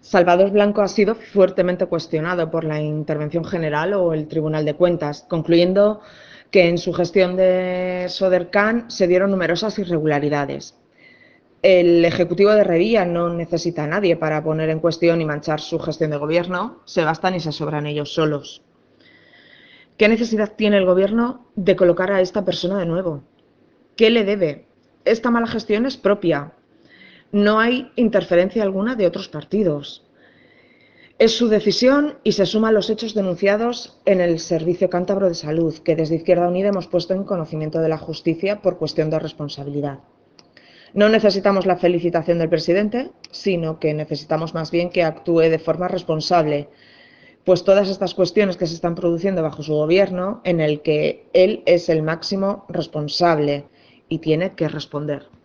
Salvador Blanco ha sido fuertemente cuestionado por la Intervención General o el Tribunal de Cuentas, concluyendo que en su gestión de Sodercan se dieron numerosas irregularidades. El Ejecutivo de Revilla no necesita a nadie para poner en cuestión y manchar su gestión de gobierno, se bastan y se sobran ellos solos. ¿Qué necesidad tiene el Gobierno de colocar a esta persona de nuevo? ¿Qué le debe? Esta mala gestión es propia. No hay interferencia alguna de otros partidos. Es su decisión y se suma a los hechos denunciados en el Servicio Cántabro de Salud, que desde Izquierda Unida hemos puesto en conocimiento de la justicia por cuestión de responsabilidad. No necesitamos la felicitación del presidente, sino que necesitamos más bien que actúe de forma responsable, pues todas estas cuestiones que se están produciendo bajo su gobierno, en el que él es el máximo responsable y tiene que responder.